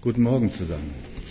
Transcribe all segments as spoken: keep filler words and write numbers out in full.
Guten Morgen zusammen.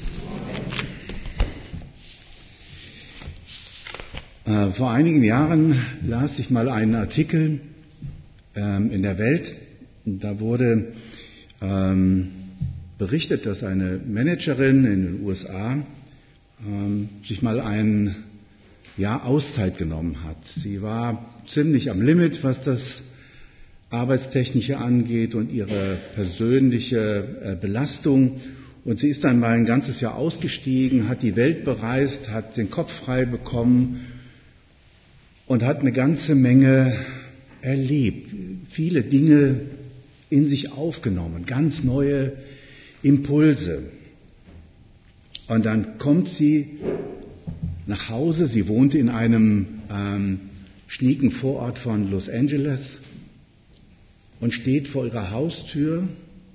Äh, vor einigen Jahren las ich mal einen Artikel ähm, in der Welt. Da wurde ähm, berichtet, dass eine Managerin in den U S A ähm, sich mal ein Jahr Auszeit genommen hat. Sie war ziemlich am Limit, was das Arbeitstechnische angeht und ihre persönliche äh, Belastung. Und sie ist dann mal ein ganzes Jahr ausgestiegen, hat die Welt bereist, hat den Kopf frei bekommen und hat eine ganze Menge erlebt, viele Dinge in sich aufgenommen, ganz neue Impulse. Und dann kommt sie nach Hause, sie wohnte in einem ähm, schnieken Vorort von Los Angeles und steht vor ihrer Haustür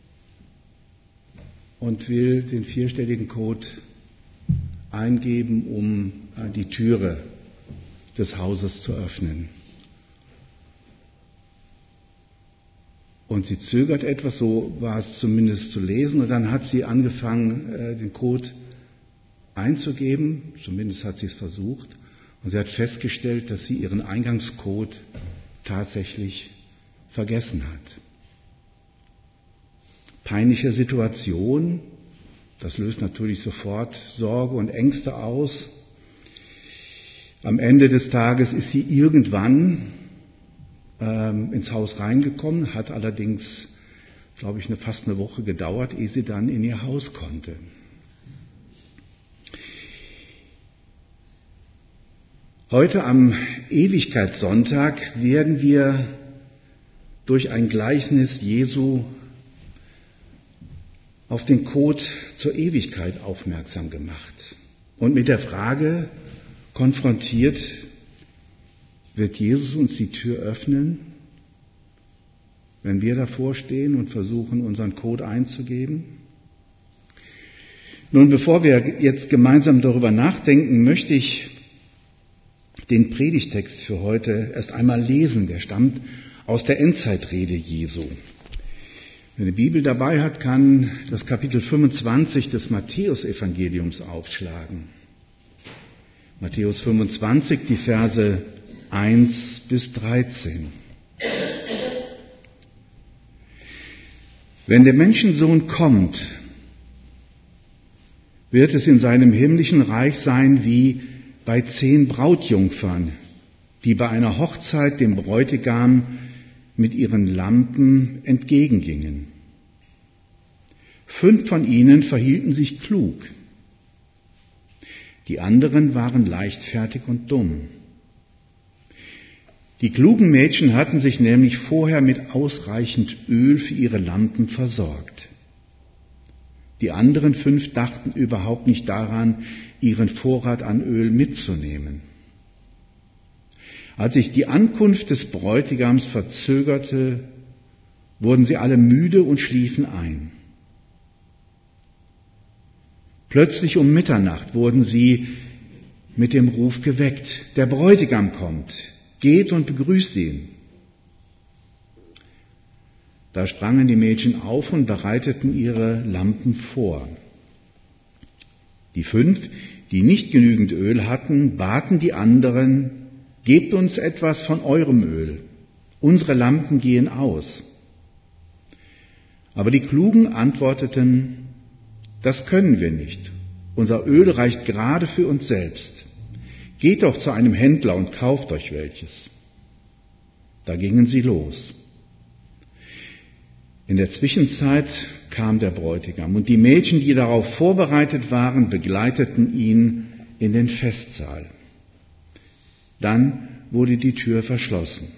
und will den vierstelligen Code eingeben, um die Türe des Hauses zu öffnen. Und sie zögert etwas, so war es zumindest zu lesen, und dann hat sie angefangen, den Code einzugeben, zumindest hat sie es versucht, und sie hat festgestellt, dass sie ihren Eingangscode tatsächlich vergessen hat. Peinliche Situation, das löst natürlich sofort Sorge und Ängste aus. Am Ende des Tages ist sie irgendwann ähm, ins Haus reingekommen, hat allerdings, glaube ich, eine, fast eine Woche gedauert, ehe sie dann in ihr Haus konnte. Heute am Ewigkeitssonntag werden wir durch ein Gleichnis Jesu auf den Code zur Ewigkeit aufmerksam gemacht und mit der Frage konfrontiert, wird Jesus uns die Tür öffnen, wenn wir davor stehen und versuchen, unseren Code einzugeben? Nun, bevor wir jetzt gemeinsam darüber nachdenken, möchte ich den Predigtext für heute erst einmal lesen. Der stammt aus der Endzeitrede Jesu. Wer eine Bibel dabei hat, kann das Kapitel fünfundzwanzig des Matthäusevangeliums aufschlagen. Matthäus fünfundzwanzig, die Verse eins bis dreizehn. Wenn der Menschensohn kommt, wird es in seinem himmlischen Reich sein wie bei zehn Brautjungfern, die bei einer Hochzeit dem Bräutigam mit ihren Lampen entgegengingen. Fünf von ihnen verhielten sich klug. Die anderen waren leichtfertig und dumm. Die klugen Mädchen hatten sich nämlich vorher mit ausreichend Öl für ihre Lampen versorgt. Die anderen fünf dachten überhaupt nicht daran, ihren Vorrat an Öl mitzunehmen. Als sich die Ankunft des Bräutigams verzögerte, wurden sie alle müde und schliefen ein. Plötzlich um Mitternacht wurden sie mit dem Ruf geweckt: Der Bräutigam kommt, geht und begrüßt ihn. Da sprangen die Mädchen auf und bereiteten ihre Lampen vor. Die fünf, die nicht genügend Öl hatten, baten die anderen: Gebt uns etwas von eurem Öl, unsere Lampen gehen aus. Aber die Klugen antworteten: Das können wir nicht, unser Öl reicht gerade für uns selbst. Geht doch zu einem Händler und kauft euch welches. Da gingen sie los. In der Zwischenzeit kam der Bräutigam, und die Mädchen, die darauf vorbereitet waren, begleiteten ihn in den Festsaal. Dann wurde die Tür verschlossen.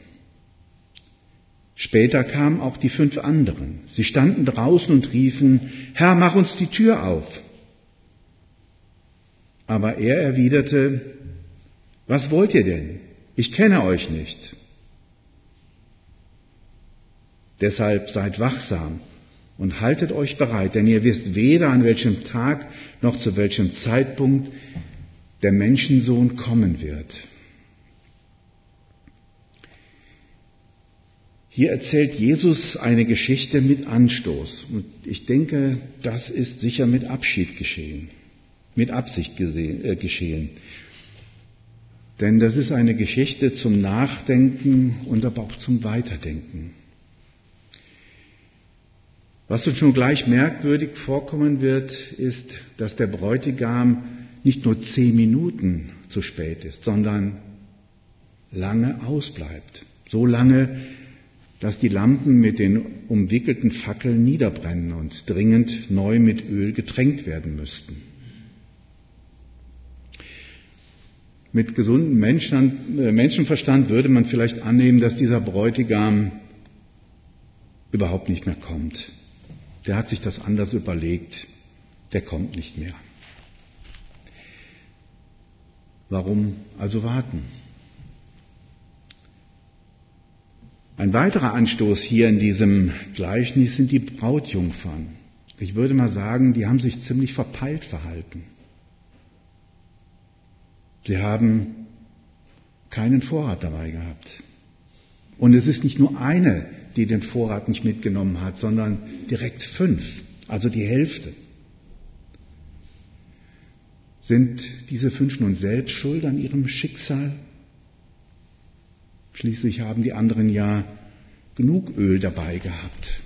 Später kamen auch die fünf anderen. Sie standen draußen und riefen: Herr, mach uns die Tür auf. Aber er erwiderte: Was wollt ihr denn? Ich kenne euch nicht. Deshalb seid wachsam und haltet euch bereit, denn ihr wisst weder, an welchem Tag noch zu welchem Zeitpunkt der Menschensohn kommen wird. Hier erzählt Jesus eine Geschichte mit Anstoß. Und ich denke, das ist sicher mit Abschied geschehen, mit Absicht gesehen, äh, geschehen. Denn das ist eine Geschichte zum Nachdenken und aber auch zum Weiterdenken. Was uns schon gleich merkwürdig vorkommen wird, ist, dass der Bräutigam nicht nur zehn Minuten zu spät ist, sondern lange ausbleibt. So lange, dass die Lampen mit den umwickelten Fackeln niederbrennen und dringend neu mit Öl getränkt werden müssten. Mit gesundem Menschenverstand würde man vielleicht annehmen, dass dieser Bräutigam überhaupt nicht mehr kommt. Der hat sich das anders überlegt, der kommt nicht mehr. Warum also warten? Ein weiterer Anstoß hier in diesem Gleichnis sind die Brautjungfern. Ich würde mal sagen, die haben sich ziemlich verpeilt verhalten. Sie haben keinen Vorrat dabei gehabt. Und es ist nicht nur eine, die den Vorrat nicht mitgenommen hat, sondern direkt fünf, also die Hälfte. Sind diese fünf nun selbst schuld an ihrem Schicksal? Schließlich haben die anderen ja genug Öl dabei gehabt.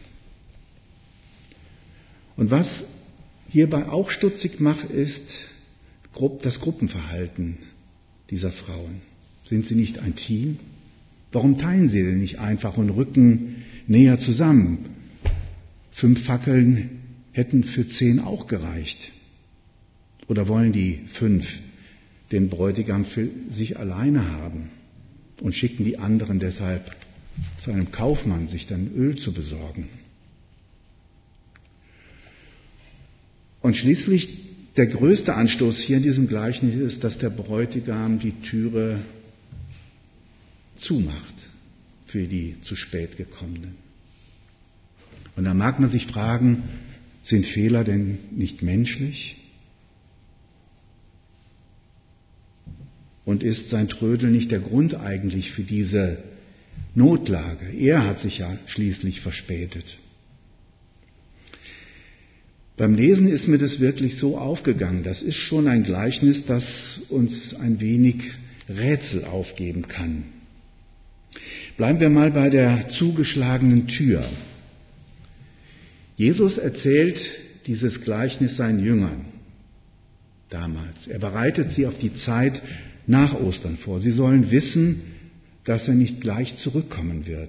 Und was hierbei auch stutzig macht, ist das Gruppenverhalten dieser Frauen. Sind sie nicht ein Team? Warum teilen sie denn nicht einfach und rücken näher zusammen? Fünf Fackeln hätten für zehn auch gereicht. Oder wollen die fünf den Bräutigam für sich alleine haben und schicken die anderen deshalb zu einem Kaufmann, sich dann Öl zu besorgen? Und schließlich der größte Anstoß hier in diesem Gleichnis ist, dass der Bräutigam die Türe zumacht für die zu spät gekommenen. Und da mag man sich fragen, sind Fehler denn nicht menschlich? Und ist sein Trödel nicht der Grund eigentlich für diese Notlage? Er hat sich ja schließlich verspätet. Beim Lesen ist mir das wirklich so aufgegangen. Das ist schon ein Gleichnis, das uns ein wenig Rätsel aufgeben kann. Bleiben wir mal bei der zugeschlagenen Tür. Jesus erzählt dieses Gleichnis seinen Jüngern damals. Er bereitet sie auf die Zeit nach Ostern vor. Sie sollen wissen, dass er nicht gleich zurückkommen wird.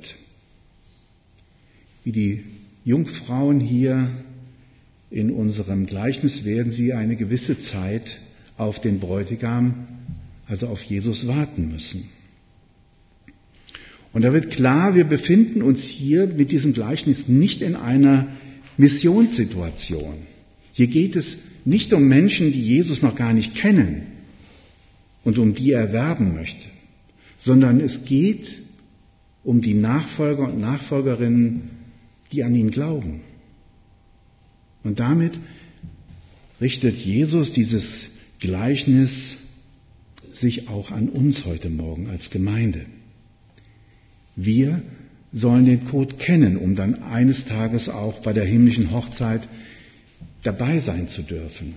Wie die Jungfrauen hier in unserem Gleichnis werden sie eine gewisse Zeit auf den Bräutigam, also auf Jesus, warten müssen. Und da wird klar, wir befinden uns hier mit diesem Gleichnis nicht in einer Missionssituation. Hier geht es nicht um Menschen, die Jesus noch gar nicht kennen und um die er werben möchte, sondern es geht um die Nachfolger und Nachfolgerinnen, die an ihn glauben. Und damit richtet Jesus dieses Gleichnis sich auch an uns heute Morgen als Gemeinde. Wir sollen den Code kennen, um dann eines Tages auch bei der himmlischen Hochzeit dabei sein zu dürfen.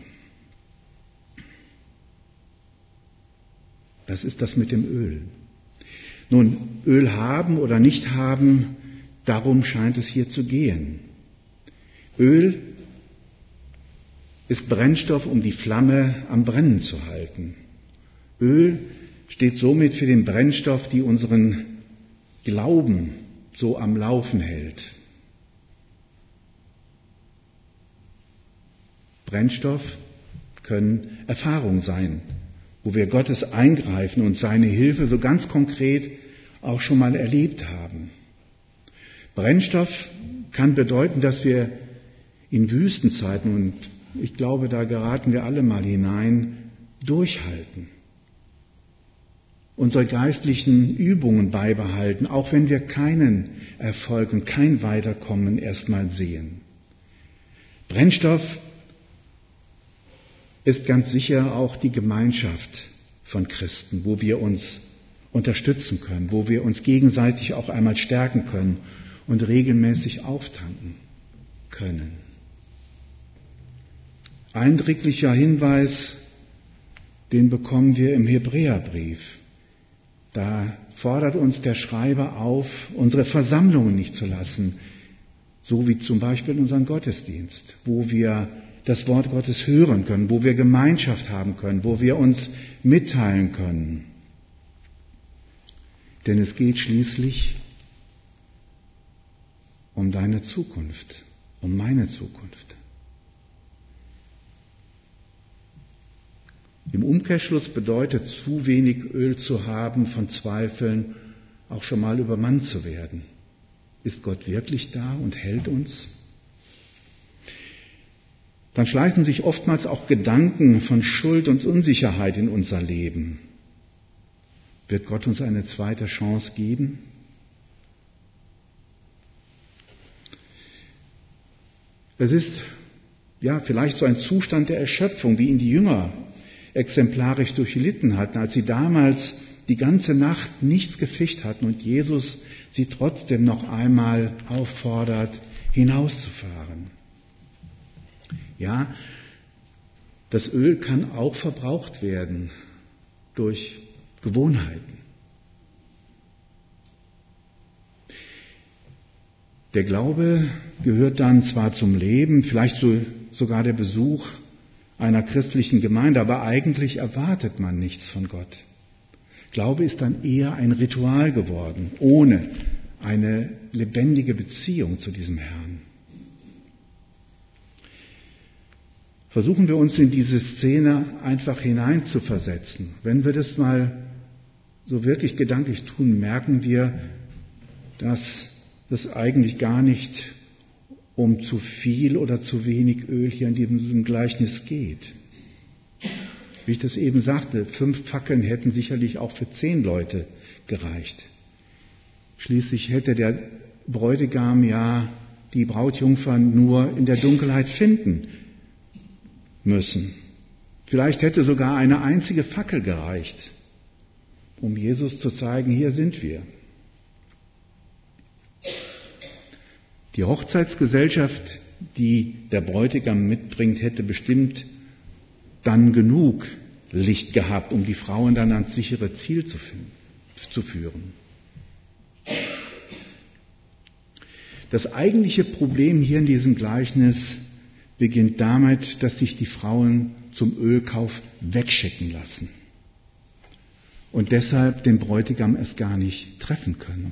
Das ist das mit dem Öl. Nun, Öl haben oder nicht haben, darum scheint es hier zu gehen. Öl ist Brennstoff, um die Flamme am Brennen zu halten. Öl steht somit für den Brennstoff, die unseren Glauben so am Laufen hält. Brennstoff können Erfahrungen sein, wo wir Gottes Eingreifen und seine Hilfe so ganz konkret auch schon mal erlebt haben. Brennstoff kann bedeuten, dass wir in Wüstenzeiten, und ich glaube, da geraten wir alle mal hinein, durchhalten. Unsere geistlichen Übungen beibehalten, auch wenn wir keinen Erfolg und kein Weiterkommen erstmal sehen. Brennstoff ist ganz sicher auch die Gemeinschaft von Christen, wo wir uns unterstützen können, wo wir uns gegenseitig auch einmal stärken können und regelmäßig auftanken können. Eindrücklicher Hinweis, den bekommen wir im Hebräerbrief. Da fordert uns der Schreiber auf, unsere Versammlungen nicht zu lassen, so wie zum Beispiel unseren Gottesdienst, wo wir das Wort Gottes hören können, wo wir Gemeinschaft haben können, wo wir uns mitteilen können. Denn es geht schließlich um deine Zukunft, um meine Zukunft. Im Umkehrschluss bedeutet zu wenig Öl zu haben, von Zweifeln auch schon mal übermannt zu werden. Ist Gott wirklich da und hält uns? Dann schleichen sich oftmals auch Gedanken von Schuld und Unsicherheit in unser Leben. Wird Gott uns eine zweite Chance geben? Es ist ja vielleicht so ein Zustand der Erschöpfung, wie ihn die Jünger exemplarisch durchlitten hatten, als sie damals die ganze Nacht nichts gefischt hatten und Jesus sie trotzdem noch einmal auffordert, hinauszufahren. Ja, das Öl kann auch verbraucht werden durch Gewohnheiten. Der Glaube gehört dann zwar zum Leben, vielleicht so, sogar der Besuch einer christlichen Gemeinde, aber eigentlich erwartet man nichts von Gott. Glaube ist dann eher ein Ritual geworden, ohne eine lebendige Beziehung zu diesem Herrn. Versuchen wir uns in diese Szene einfach hineinzuversetzen. Wenn wir das mal so wirklich gedanklich tun, merken wir, dass es eigentlich gar nicht um zu viel oder zu wenig Öl hier in diesem Gleichnis geht. Wie ich das eben sagte, fünf Fackeln hätten sicherlich auch für zehn Leute gereicht. Schließlich hätte der Bräutigam ja die Brautjungfer nur in der Dunkelheit finden müssen. Vielleicht hätte sogar eine einzige Fackel gereicht, um Jesus zu zeigen, hier sind wir. Die Hochzeitsgesellschaft, die der Bräutigam mitbringt, hätte bestimmt dann genug Licht gehabt, um die Frauen dann ans sichere Ziel zu, zu führen. Das eigentliche Problem hier in diesem Gleichnis beginnt damit, dass sich die Frauen zum Ölkauf wegschicken lassen und deshalb den Bräutigam erst gar nicht treffen können.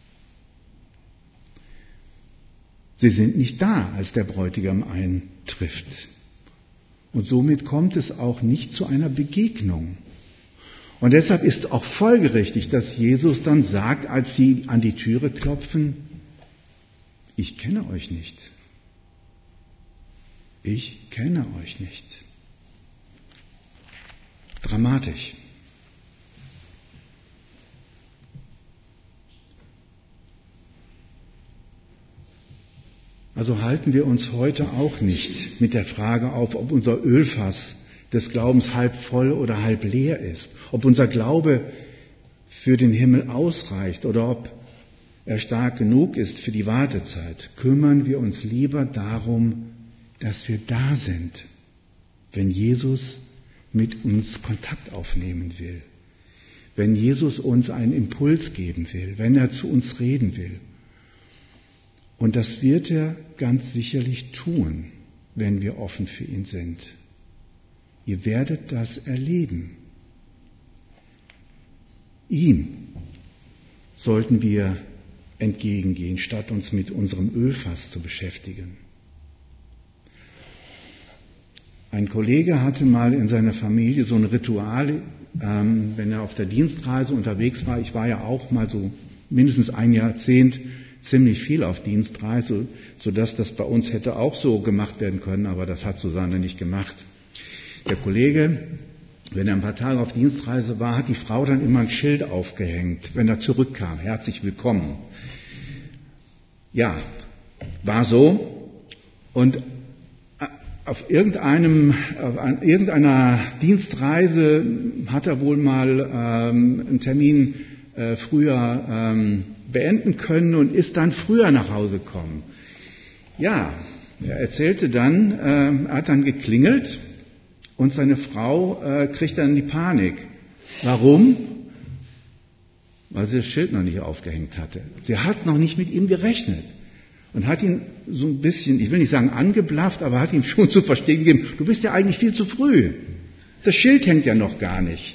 Sie sind nicht da, als der Bräutigam eintrifft. Und somit kommt es auch nicht zu einer Begegnung. Und deshalb ist auch folgerichtig, dass Jesus dann sagt, als sie an die Türe klopfen, ich kenne euch nicht. Ich kenne euch nicht. Dramatisch. Also halten wir uns heute auch nicht mit der Frage auf, ob unser Ölfass des Glaubens halb voll oder halb leer ist, ob unser Glaube für den Himmel ausreicht oder ob er stark genug ist für die Wartezeit. Kümmern wir uns lieber darum, dass wir da sind, wenn Jesus mit uns Kontakt aufnehmen will, wenn Jesus uns einen Impuls geben will, wenn er zu uns reden will. Und das wird er ganz sicherlich tun, wenn wir offen für ihn sind. Ihr werdet das erleben. Ihm sollten wir entgegengehen, statt uns mit unserem Ölfass zu beschäftigen. Ein Kollege hatte mal in seiner Familie so ein Ritual, ähm, wenn er auf der Dienstreise unterwegs war. Ich war ja auch mal so mindestens ein Jahrzehnt ziemlich viel auf Dienstreise, sodass das bei uns hätte auch so gemacht werden können, aber das hat Susanne nicht gemacht. Der Kollege, wenn er ein paar Tage auf Dienstreise war, hat die Frau dann immer ein Schild aufgehängt, wenn er zurückkam. Herzlich willkommen. Ja, war so. Und auf irgendeinem, auf ein, irgendeiner Dienstreise hat er wohl mal ähm, einen Termin äh, früher ähm, beenden können und ist dann früher nach Hause gekommen. Ja, er erzählte dann, äh, er hat dann geklingelt und seine Frau äh, kriegt dann die Panik. Warum? Weil sie das Schild noch nicht aufgehängt hatte. Sie hat noch nicht mit ihm gerechnet. Und hat ihn so ein bisschen, ich will nicht sagen angeblafft, aber hat ihm schon zu verstehen gegeben, du bist ja eigentlich viel zu früh. Das Schild hängt ja noch gar nicht.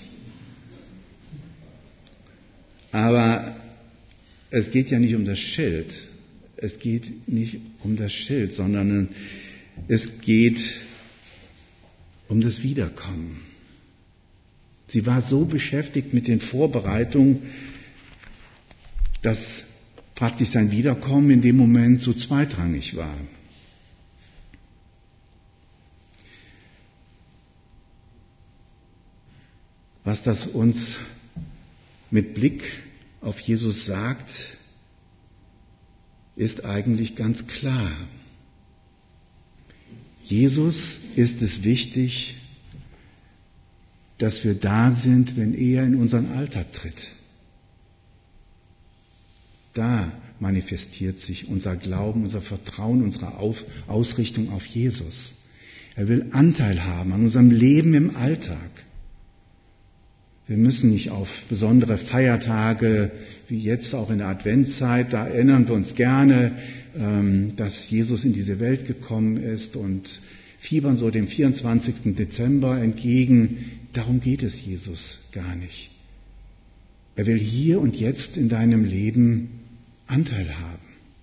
Aber es geht ja nicht um das Schild. Es geht nicht um das Schild, sondern es geht um das Wiederkommen. Sie war so beschäftigt mit den Vorbereitungen, dass praktisch sein Wiederkommen in dem Moment so zweitrangig war. Was das uns mit Blick auf Jesus sagt, ist eigentlich ganz klar. Jesus ist es wichtig, dass wir da sind, wenn er in unseren Alltag tritt. Da manifestiert sich unser Glauben, unser Vertrauen, unsere auf, Ausrichtung auf Jesus. Er will Anteil haben an unserem Leben im Alltag. Wir müssen nicht auf besondere Feiertage, wie jetzt auch in der Adventszeit, da erinnern wir uns gerne, dass Jesus in diese Welt gekommen ist und fiebern so dem vierundzwanzigsten Dezember entgegen. Darum geht es Jesus gar nicht. Er will hier und jetzt in deinem Leben Anteil haben.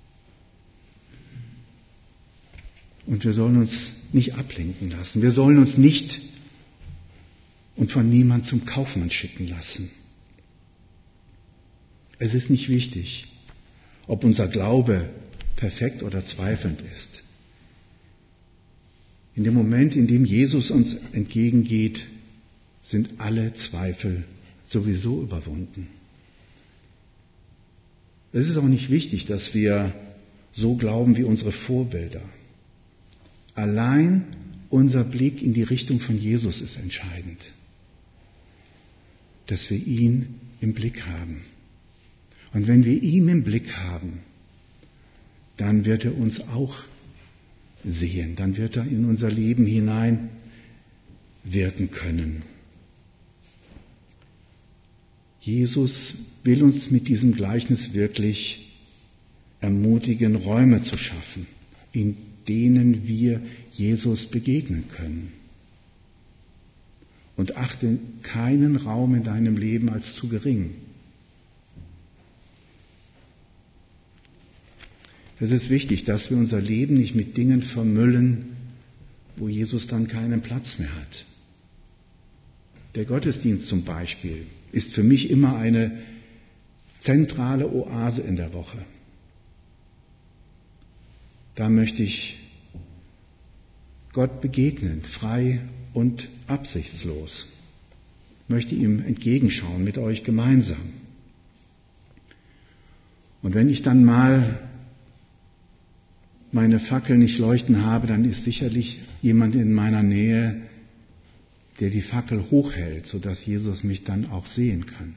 Und wir sollen uns nicht ablenken lassen. Wir sollen uns nicht und von niemand zum Kaufmann schicken lassen. Es ist nicht wichtig, ob unser Glaube perfekt oder zweifelnd ist. In dem Moment, in dem Jesus uns entgegengeht, sind alle Zweifel sowieso überwunden. Es ist auch nicht wichtig, dass wir so glauben wie unsere Vorbilder. Allein unser Blick in die Richtung von Jesus ist entscheidend. Dass wir ihn im Blick haben. Und wenn wir ihn im Blick haben, dann wird er uns auch sehen. Dann wird er in unser Leben hinein wirken können. Jesus will uns mit diesem Gleichnis wirklich ermutigen, Räume zu schaffen, in denen wir Jesus begegnen können. Und achte keinen Raum in deinem Leben als zu gering. Es ist wichtig, dass wir unser Leben nicht mit Dingen vermüllen, wo Jesus dann keinen Platz mehr hat. Der Gottesdienst zum Beispiel ist für mich immer eine zentrale Oase in der Woche. Da möchte ich Gott begegnen, frei und absichtslos. Ich möchte ihm entgegenschauen, mit euch gemeinsam. Und wenn ich dann mal meine Fackel nicht leuchten habe, dann ist sicherlich jemand in meiner Nähe, der die Fackel hochhält, sodass Jesus mich dann auch sehen kann.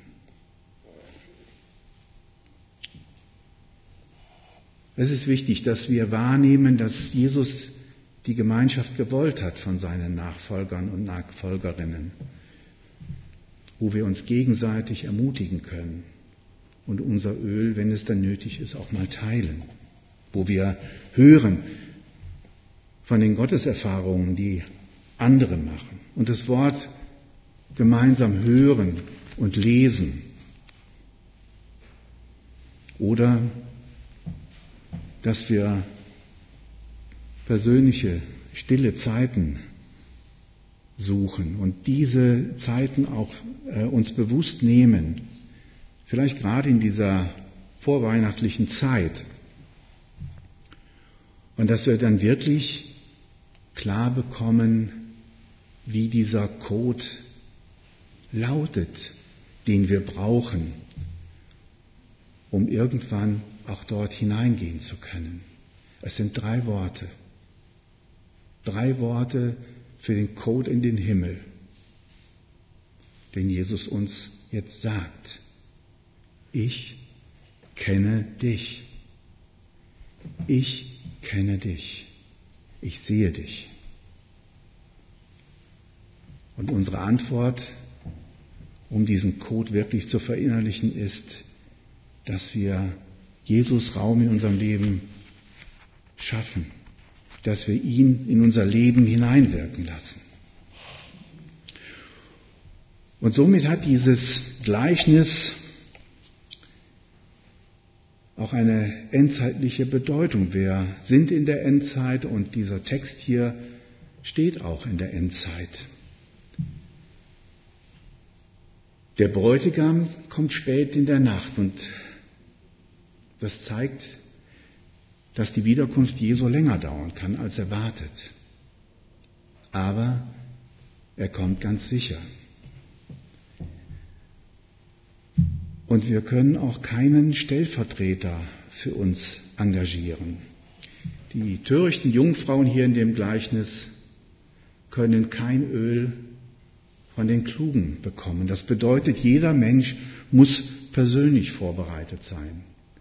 Es ist wichtig, dass wir wahrnehmen, dass Jesus die Gemeinschaft gewollt hat von seinen Nachfolgern und Nachfolgerinnen, wo wir uns gegenseitig ermutigen können und unser Öl, wenn es dann nötig ist, auch mal teilen, wo wir hören von den Gotteserfahrungen, die andere machen und das Wort gemeinsam hören und lesen. Oder dass wir persönliche, stille Zeiten suchen und diese Zeiten auch äh, uns bewusst nehmen, vielleicht gerade in dieser vorweihnachtlichen Zeit. Und dass wir dann wirklich klar bekommen, wie dieser Code lautet, den wir brauchen, um irgendwann auch dort hineingehen zu können. Es sind drei Worte. Drei Worte für den Code in den Himmel, den Jesus uns jetzt sagt. Ich kenne dich. Ich kenne dich. Ich sehe dich. Und unsere Antwort, um diesen Code wirklich zu verinnerlichen, ist, dass wir Jesus Raum in unserem Leben schaffen, dass wir ihn in unser Leben hineinwirken lassen. Und somit hat dieses Gleichnis auch eine endzeitliche Bedeutung. Wir sind in der Endzeit und dieser Text hier steht auch in der Endzeit. Der Bräutigam kommt spät in der Nacht und das zeigt, dass die Wiederkunft Jesu länger dauern kann, als erwartet. Aber er kommt ganz sicher. Und wir können auch keinen Stellvertreter für uns engagieren. Die törichten Jungfrauen hier in dem Gleichnis können kein Öl von den Klugen bekommen. Das bedeutet, jeder Mensch muss persönlich vorbereitet sein.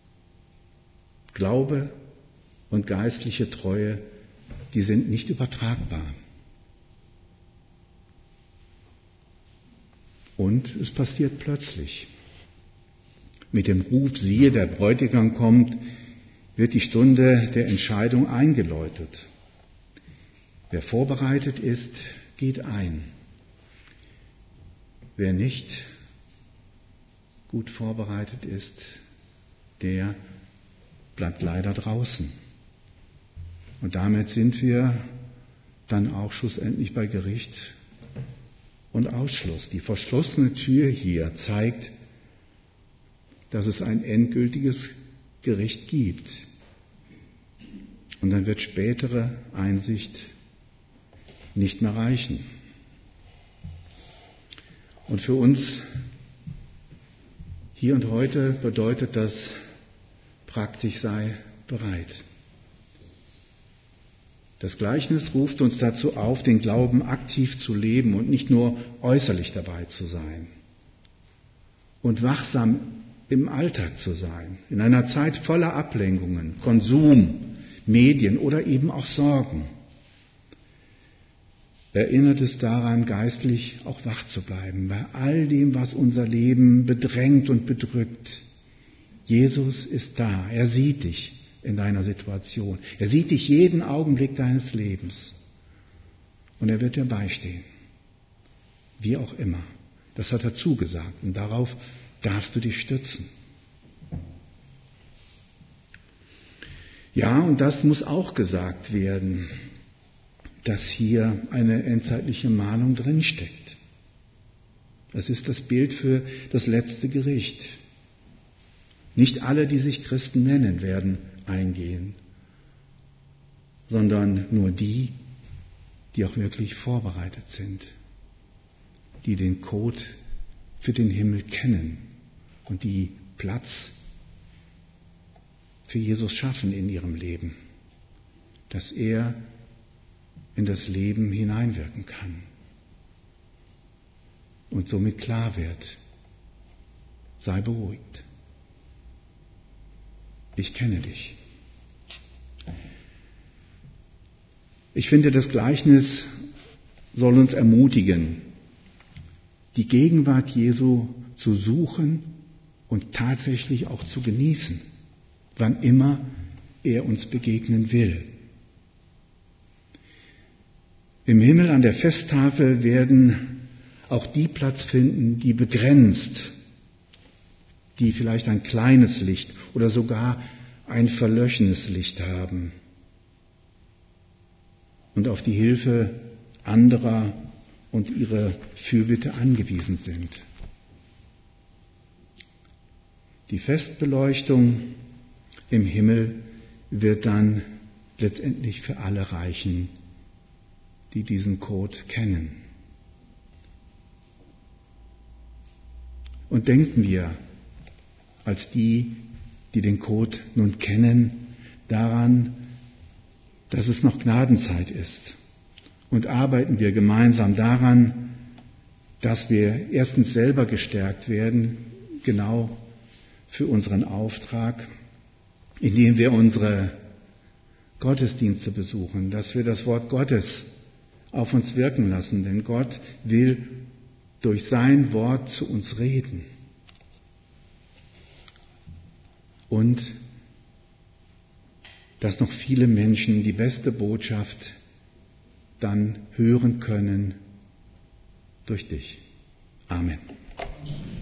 Glaube und geistliche Treue, die sind nicht übertragbar. Und es passiert plötzlich. Mit dem Ruf, siehe, der Bräutigam kommt, wird die Stunde der Entscheidung eingeläutet. Wer vorbereitet ist, geht ein. Wer nicht gut vorbereitet ist, der bleibt leider draußen. Und damit sind wir dann auch schlussendlich bei Gericht und Ausschluss. Die verschlossene Tür hier zeigt, dass es ein endgültiges Gericht gibt. Und dann wird spätere Einsicht nicht mehr reichen. Und für uns hier und heute bedeutet das, praktisch sei bereit. Das Gleichnis ruft uns dazu auf, den Glauben aktiv zu leben und nicht nur äußerlich dabei zu sein. Und wachsam im Alltag zu sein, in einer Zeit voller Ablenkungen, Konsum, Medien oder eben auch Sorgen. Erinnert es daran, geistlich auch wach zu bleiben, bei all dem, was unser Leben bedrängt und bedrückt. Jesus ist da, er sieht dich in deiner Situation. Er sieht dich jeden Augenblick deines Lebens. Und er wird dir beistehen. Wie auch immer. Das hat er zugesagt. Und darauf darfst du dich stützen. Ja, und das muss auch gesagt werden, dass hier eine endzeitliche Mahnung drinsteckt. Das ist das Bild für das letzte Gericht. Nicht alle, die sich Christen nennen, werden eingehen, sondern nur die, die auch wirklich vorbereitet sind, die den Code für den Himmel kennen und die Platz für Jesus schaffen in ihrem Leben, dass er in das Leben hineinwirken kann und somit klar wird, sei beruhigt. Ich kenne dich. Ich finde, das Gleichnis soll uns ermutigen, die Gegenwart Jesu zu suchen und tatsächlich auch zu genießen, wann immer er uns begegnen will. Im Himmel an der Festtafel werden auch die Platz finden, die begrenzt, die vielleicht ein kleines Licht oder sogar ein verlöschenes Licht haben und auf die Hilfe anderer und ihre Fürbitte angewiesen sind. Die Festbeleuchtung im Himmel wird dann letztendlich für alle reichen, die diesen Code kennen. Und denken wir als die, die den Code nun kennen, daran, dass es noch Gnadenzeit ist und arbeiten wir gemeinsam daran, dass wir erstens selber gestärkt werden, genau für unseren Auftrag, indem wir unsere Gottesdienste besuchen, dass wir das Wort Gottes auf uns wirken lassen, denn Gott will durch sein Wort zu uns reden. Und dass noch viele Menschen die beste Botschaft dann hören können durch dich. Amen.